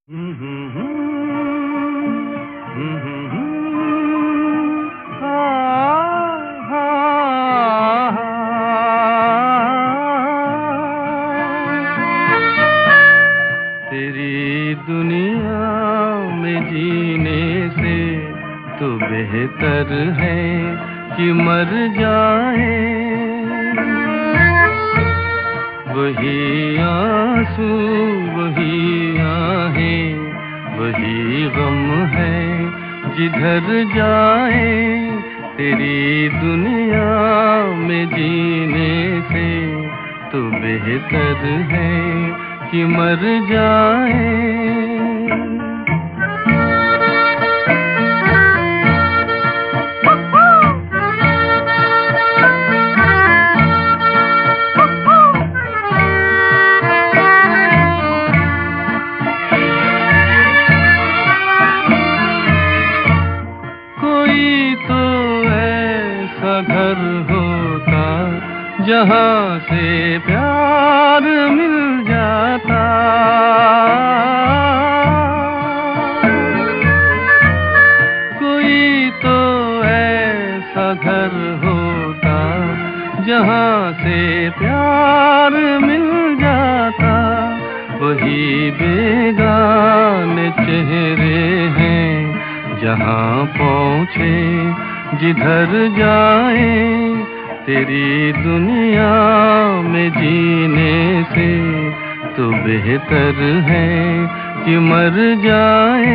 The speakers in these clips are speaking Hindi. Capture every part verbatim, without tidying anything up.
हम्म हम्म हम्म, हम्म हम्म हम्म, हाँ, हाँ, हाँ। तेरी दुनिया में जीने से तो बेहतर है कि मर जाए। वही आंसू वही आहें वही गम है जिधर जाए। तेरी दुनिया में जीने से तो बेहतर है कि मर जाए। घर होता जहाँ से प्यार मिल जाता। कोई तो ऐसा घर होता जहाँ से प्यार मिल जाता। वही बेगाने चेहरे हैं जहाँ पहुँचे जिधर जाए। तेरी दुनिया में जीने से तो बेहतर है कि मर जाए।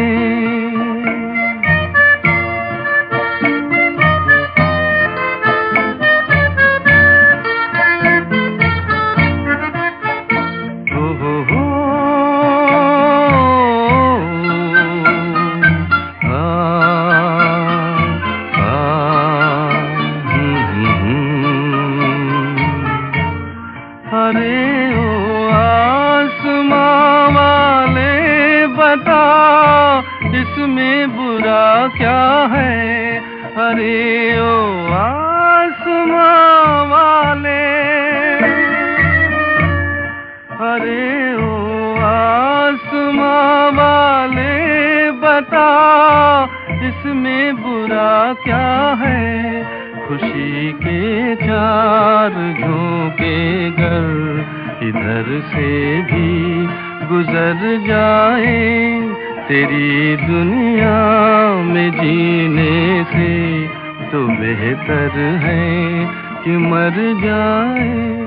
अरे ओ आसमां वाले बता इसमें बुरा क्या है। अरे ओ आसमां वाले, अरे ओ आसमां वाले बता इसमें बुरा क्या है। खुशी के चार झोंके घर इधर से भी गुजर जाए। तेरी दुनिया में जीने से तो बेहतर है कि मर जाए।